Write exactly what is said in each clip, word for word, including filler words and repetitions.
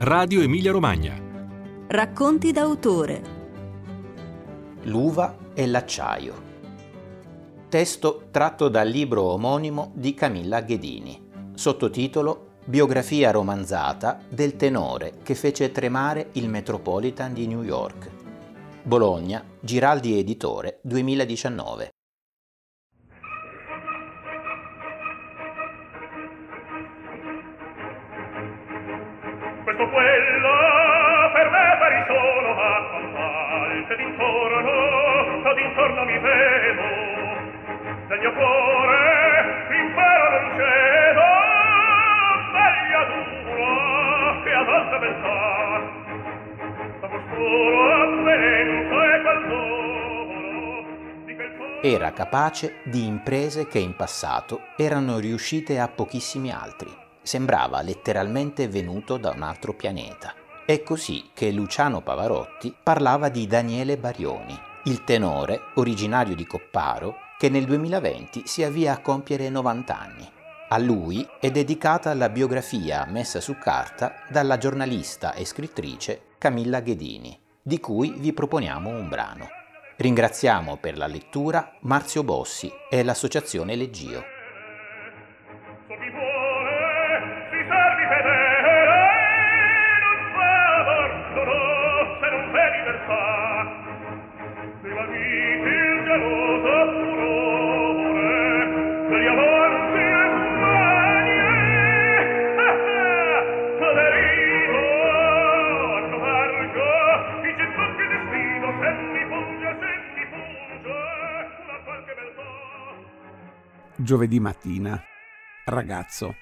Radio Emilia Romagna. Racconti d'autore. L'uva e l'acciaio. Testo tratto dal libro omonimo di Camilla Ghedini. Sottotitolo Biografia romanzata del tenore che fece tremare il Metropolitan di New York. Bologna, Giraldi Editore, duemiladiciannove. Questo quello per me pari solo a campare che d'intorno, che d'intorno mi vedo del mio cuore l'impero non cedo tagliatura che ad alta beltà da costoro avvenenza e calzoro di quel cuore. Era capace di imprese che in passato erano riuscite a pochissimi altri. Sembrava letteralmente venuto da un altro pianeta. È così che Luciano Pavarotti parlava di Daniele Barioni, il tenore originario di Copparo che nel duemilaventi si avvia a compiere novanta anni. A lui è dedicata la biografia messa su carta dalla giornalista e scrittrice Camilla Ghedini, di cui vi proponiamo un brano. Ringraziamo per la lettura Marzio Bossi e l'Associazione Leggio. Giovedì mattina, ragazzo.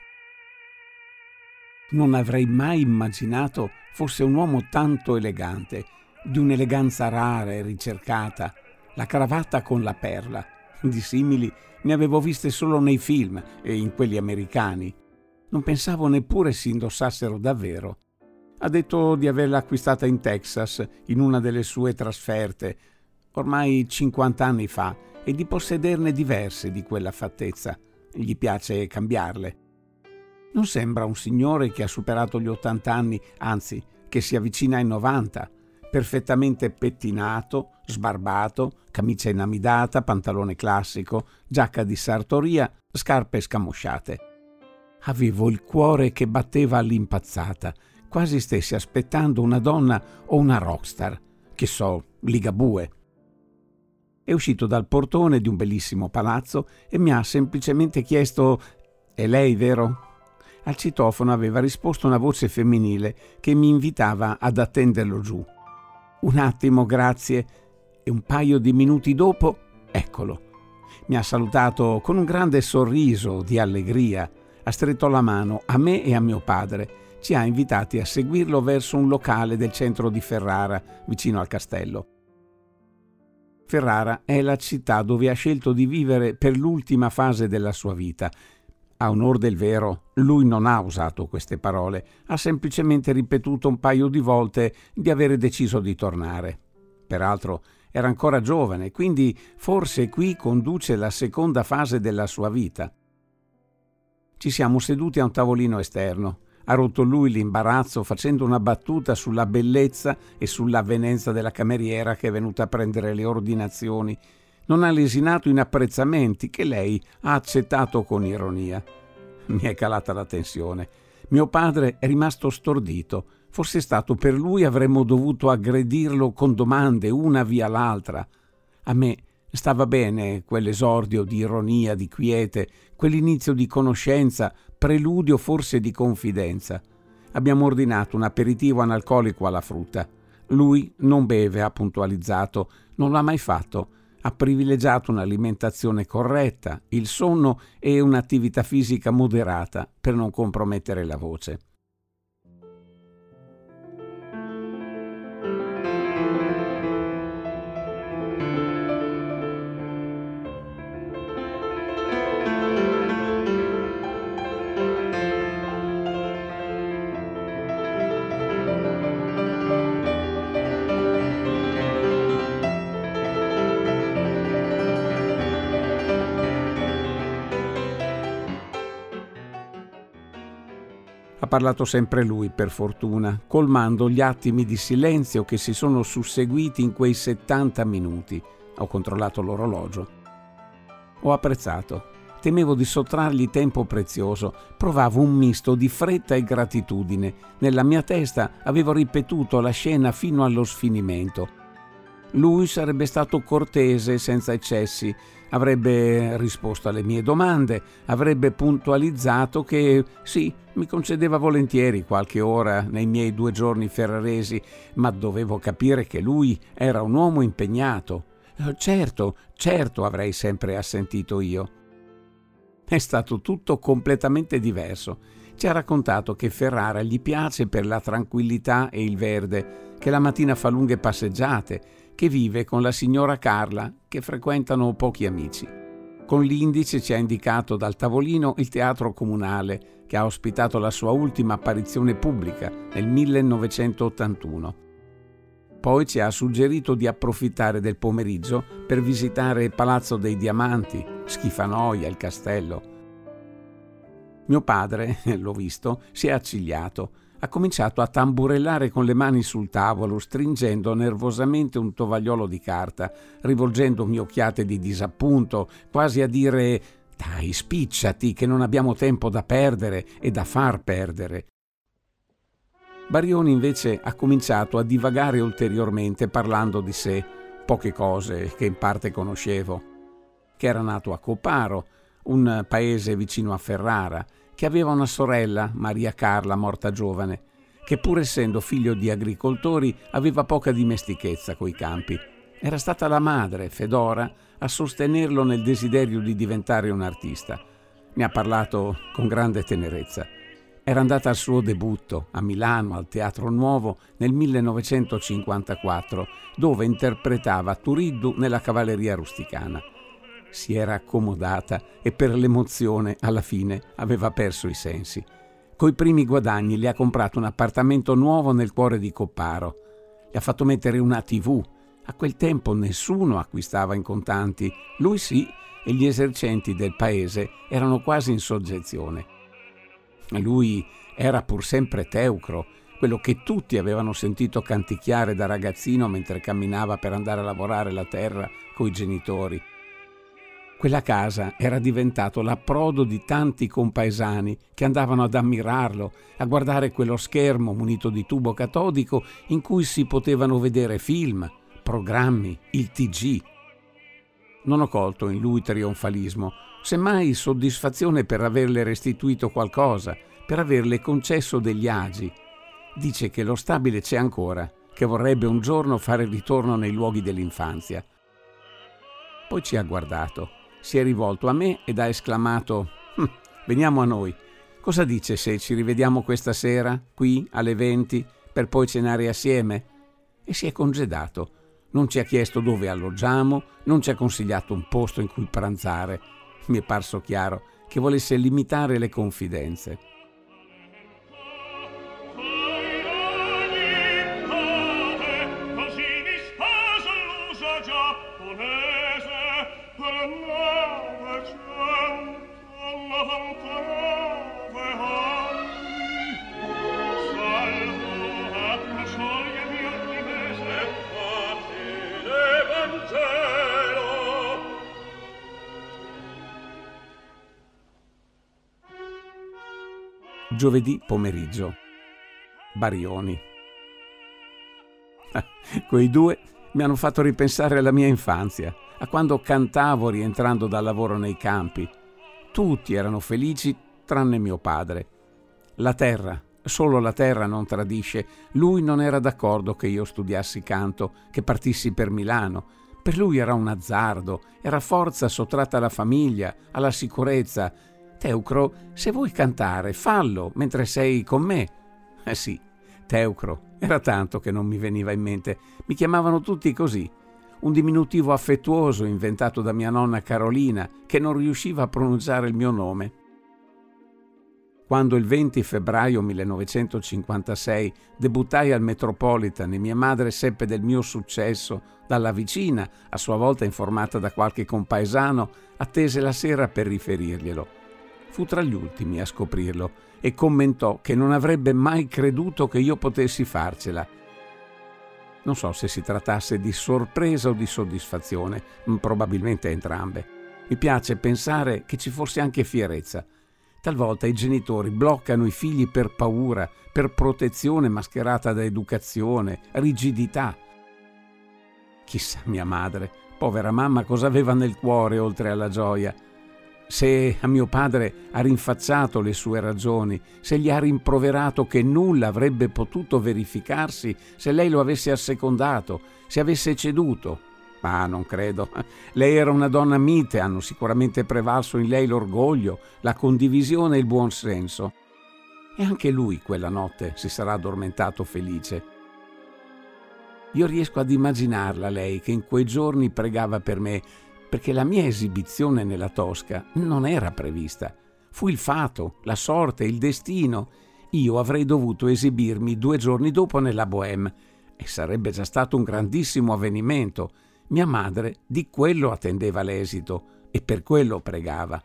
Non avrei mai immaginato fosse un uomo tanto elegante, di un'eleganza rara e ricercata, la cravatta con la perla. Di simili ne avevo viste solo nei film e in quelli americani. Non pensavo neppure si indossassero davvero. Ha detto di averla acquistata in Texas, in una delle sue trasferte, ormai cinquanta anni fa, e di possederne diverse di quella fattezza. Gli piace cambiarle. Non sembra un signore che ha superato gli ottanta anni, anzi, che si avvicina ai novanta, perfettamente pettinato, sbarbato, camicia inamidata, pantalone classico, giacca di sartoria, scarpe scamosciate. Avevo il cuore che batteva all'impazzata, quasi stessi aspettando una donna o una rockstar, che so, Ligabue. È uscito dal portone di un bellissimo palazzo e mi ha semplicemente chiesto: «È lei, vero?» Al citofono aveva risposto una voce femminile che mi invitava ad attenderlo giù. Un attimo, grazie, e un paio di minuti dopo, eccolo. Mi ha salutato con un grande sorriso di allegria, ha stretto la mano a me e a mio padre, ci ha invitati a seguirlo verso un locale del centro di Ferrara, vicino al castello. Ferrara è la città dove ha scelto di vivere per l'ultima fase della sua vita. A onor del vero, lui non ha usato queste parole, ha semplicemente ripetuto un paio di volte di avere deciso di tornare. Peraltro era ancora giovane, quindi forse qui conduce la seconda fase della sua vita. Ci siamo seduti a un tavolino esterno. Ha rotto lui l'imbarazzo facendo una battuta sulla bellezza e sull'avvenenza della cameriera che è venuta a prendere le ordinazioni. Non ha lesinato in apprezzamenti che lei ha accettato con ironia. Mi è calata la tensione. Mio padre è rimasto stordito. Fosse stato per lui avremmo dovuto aggredirlo con domande una via l'altra. A me stava bene quell'esordio di ironia, di quiete, quell'inizio di conoscenza, preludio forse di confidenza. Abbiamo ordinato un aperitivo analcolico alla frutta. Lui non beve, ha puntualizzato, non l'ha mai fatto. Ha privilegiato un'alimentazione corretta, il sonno e un'attività fisica moderata per non compromettere la voce. Ha parlato sempre lui, per fortuna, colmando gli attimi di silenzio che si sono susseguiti in quei settanta minuti. Ho controllato l'orologio. Ho apprezzato. Temevo di sottrargli tempo prezioso. Provavo un misto di fretta e gratitudine. Nella mia testa avevo ripetuto la scena fino allo sfinimento. Lui sarebbe stato cortese, senza eccessi, avrebbe risposto alle mie domande, avrebbe puntualizzato che sì, mi concedeva volentieri qualche ora nei miei due giorni ferraresi, ma dovevo capire che lui era un uomo impegnato. Certo, certo, avrei sempre assentito io. È stato tutto completamente diverso. Ci ha raccontato che Ferrara gli piace per la tranquillità e il verde, che la mattina fa lunghe passeggiate, che vive con la signora Carla, che frequentano pochi amici. Con l'indice ci ha indicato dal tavolino il teatro comunale, che ha ospitato la sua ultima apparizione pubblica nel millenovecentottantuno. Poi ci ha suggerito di approfittare del pomeriggio per visitare il Palazzo dei Diamanti, Schifanoia, il castello. Mio padre, l'ho visto, si è accigliato. Ha cominciato a tamburellare con le mani sul tavolo, stringendo nervosamente un tovagliolo di carta, rivolgendomi occhiate di disappunto, quasi a dire «Dai, spicciati, che non abbiamo tempo da perdere e da far perdere». Barioni invece ha cominciato a divagare ulteriormente parlando di sé, poche cose che in parte conoscevo, che era nato a Coparo, un paese vicino a Ferrara, che aveva una sorella, Maria Carla, morta giovane, che pur essendo figlio di agricoltori aveva poca dimestichezza coi campi. Era stata la madre, Fedora, a sostenerlo nel desiderio di diventare un artista. Ne ha parlato con grande tenerezza. Era andata al suo debutto a Milano, al Teatro Nuovo, nel millenovecentocinquantaquattro, dove interpretava Turiddu nella cavalleria rusticana. Si era accomodata e per l'emozione alla fine aveva perso i sensi. Coi primi guadagni le ha comprato un appartamento nuovo nel cuore di Copparo. Le ha fatto mettere una tivù. A quel tempo nessuno acquistava in contanti, lui sì, e gli esercenti del paese erano quasi in soggezione. Lui era pur sempre Teucro, quello che tutti avevano sentito canticchiare da ragazzino mentre camminava per andare a lavorare la terra coi genitori. Quella casa era diventato l'approdo di tanti compaesani che andavano ad ammirarlo, a guardare quello schermo munito di tubo catodico in cui si potevano vedere film, programmi, il T G. Non ho colto in lui trionfalismo, semmai soddisfazione per averle restituito qualcosa, per averle concesso degli agi. Dice che lo stabile c'è ancora, che vorrebbe un giorno fare ritorno nei luoghi dell'infanzia. Poi ci ha guardato. Si è rivolto a me ed ha esclamato hm, «Veniamo a noi. Cosa dice se ci rivediamo questa sera, qui, alle venti, per poi cenare assieme?» E si è congedato. Non ci ha chiesto dove alloggiamo, non ci ha consigliato un posto in cui pranzare. Mi è parso chiaro che volesse limitare le confidenze. Giovedì pomeriggio. Barioni. Quei due mi hanno fatto ripensare alla mia infanzia, a quando cantavo rientrando dal lavoro nei campi. Tutti erano felici tranne mio padre. La terra, solo la terra non tradisce. Lui non era d'accordo che io studiassi canto, che partissi per Milano. Per lui era un azzardo, era forza sottratta alla famiglia, alla sicurezza. Teucro, se vuoi cantare, fallo mentre sei con me. Eh sì, Teucro, era tanto che non mi veniva in mente. Mi chiamavano tutti così. Un diminutivo affettuoso inventato da mia nonna Carolina, che non riusciva a pronunciare il mio nome. Quando il venti febbraio millenovecentocinquantasei debuttai al Metropolitan e mia madre seppe del mio successo dalla vicina, a sua volta informata da qualche compaesano, attese la sera per riferirglielo. Fu tra gli ultimi a scoprirlo e commentò che non avrebbe mai creduto che io potessi farcela. Non so se si trattasse di sorpresa o di soddisfazione, probabilmente entrambe. Mi piace pensare che ci fosse anche fierezza. Talvolta i genitori bloccano i figli per paura, per protezione mascherata da educazione, rigidità. Chissà mia madre, povera mamma, cosa aveva nel cuore oltre alla gioia. Se a mio padre ha rinfacciato le sue ragioni, se gli ha rimproverato che nulla avrebbe potuto verificarsi se lei lo avesse assecondato, se avesse ceduto. Ma non credo. Lei era una donna mite, hanno sicuramente prevalso in lei l'orgoglio, la condivisione e il buon senso. E anche lui quella notte si sarà addormentato felice. Io riesco ad immaginarla lei che in quei giorni pregava per me, perché la mia esibizione nella Tosca non era prevista. Fu il fato, la sorte, il destino. Io avrei dovuto esibirmi due giorni dopo nella Bohème e sarebbe già stato un grandissimo avvenimento. Mia madre di quello attendeva l'esito e per quello pregava.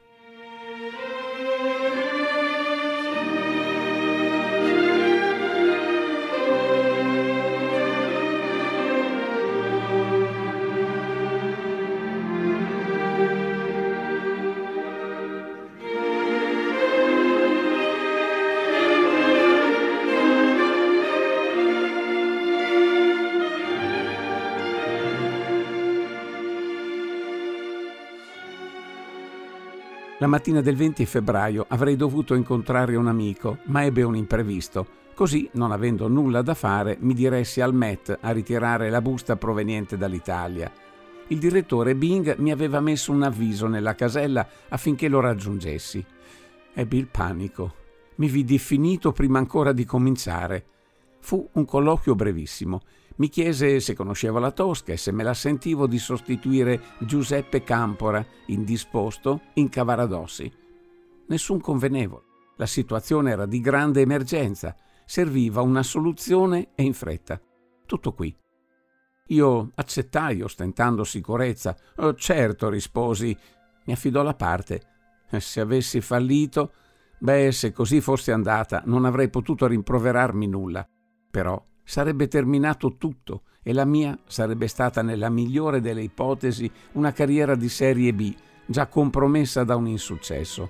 La mattina del venti febbraio avrei dovuto incontrare un amico, ma ebbe un imprevisto. Così, non avendo nulla da fare, mi diressi al Met a ritirare la busta proveniente dall'Italia. Il direttore Bing mi aveva messo un avviso nella casella affinché lo raggiungessi. Ebbi il panico. Mi vidi finito prima ancora di cominciare. Fu un colloquio brevissimo. Mi chiese se conoscevo la Tosca e se me la sentivo di sostituire Giuseppe Campora, indisposto, in Cavaradossi. Nessun convenevole. La situazione era di grande emergenza. Serviva una soluzione e in fretta. Tutto qui. Io accettai ostentando sicurezza. Oh, certo, risposi. Mi affidò la parte. Se avessi fallito, beh, se così fosse andata, non avrei potuto rimproverarmi nulla. Però sarebbe terminato tutto e la mia sarebbe stata, nella migliore delle ipotesi, una carriera di serie B, già compromessa da un insuccesso.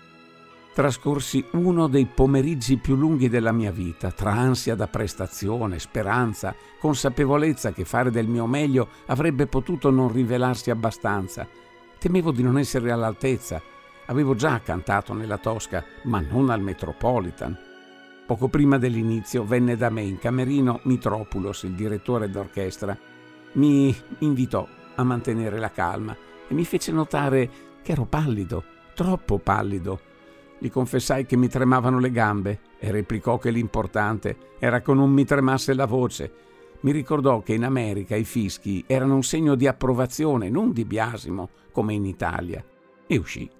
Trascorsi uno dei pomeriggi più lunghi della mia vita, tra ansia da prestazione, speranza, consapevolezza che fare del mio meglio avrebbe potuto non rivelarsi abbastanza. Temevo di non essere all'altezza. Avevo già cantato nella Tosca, ma non al Metropolitan. Poco prima dell'inizio venne da me in camerino Mitropoulos, il direttore d'orchestra. Mi invitò a mantenere la calma e mi fece notare che ero pallido, troppo pallido. Gli confessai che mi tremavano le gambe e replicò che l'importante era che non mi tremasse la voce. Mi ricordò che in America i fischi erano un segno di approvazione, non di biasimo, come in Italia, e uscì.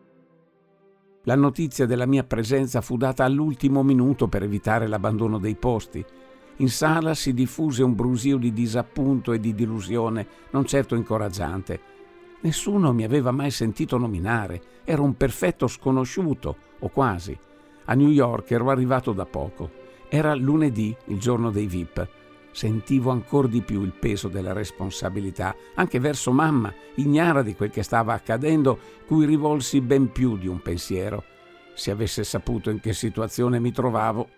La notizia della mia presenza fu data all'ultimo minuto per evitare l'abbandono dei posti. In sala si diffuse un brusio di disappunto e di delusione non certo incoraggiante. Nessuno mi aveva mai sentito nominare, ero un perfetto sconosciuto, o quasi. A New York ero arrivato da poco. Era lunedì, il giorno dei V I P. Sentivo ancor di più il peso della responsabilità, anche verso mamma, ignara di quel che stava accadendo, cui rivolsi ben più di un pensiero. Se avesse saputo in che situazione mi trovavo.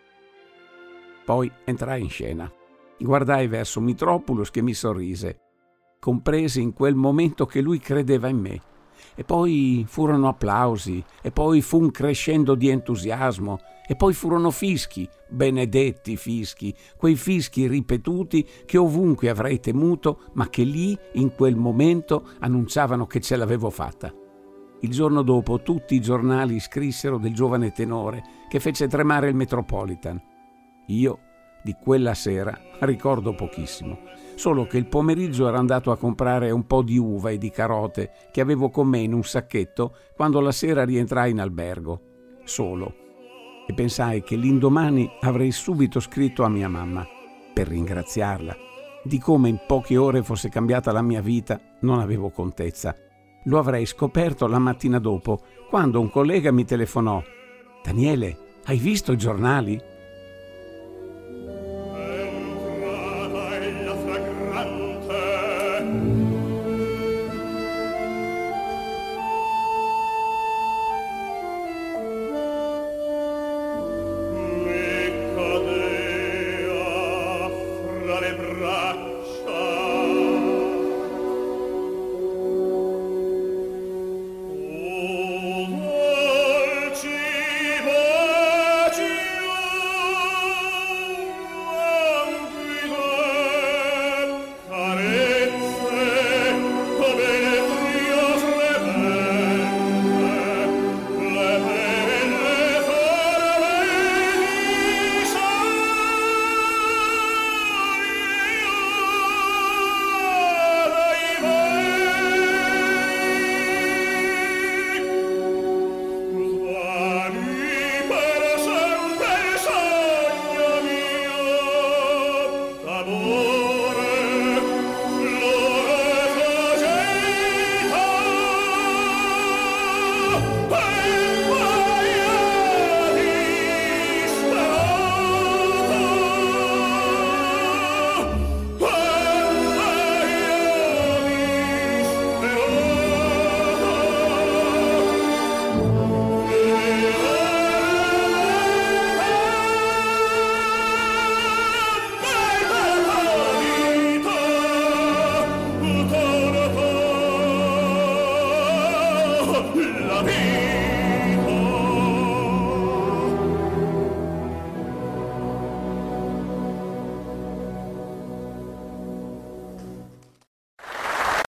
Poi entrai in scena. Guardai verso Mitropoulos che mi sorrise. Compresi in quel momento che lui credeva in me. E poi furono applausi, e poi fu un crescendo di entusiasmo, e poi furono fischi, benedetti fischi, quei fischi ripetuti che ovunque avrei temuto, ma che lì, in quel momento, annunciavano che ce l'avevo fatta. Il giorno dopo tutti i giornali scrissero del giovane tenore che fece tremare il Metropolitan. Io, di quella sera, ricordo pochissimo, solo che il pomeriggio ero andato a comprare un po' di uva e di carote che avevo con me in un sacchetto quando la sera rientrai in albergo, solo. E pensai che l'indomani avrei subito scritto a mia mamma per ringraziarla. Di come in poche ore fosse cambiata la mia vita non avevo contezza. Lo avrei scoperto la mattina dopo, quando un collega mi telefonò. «Daniele, hai visto i giornali?» La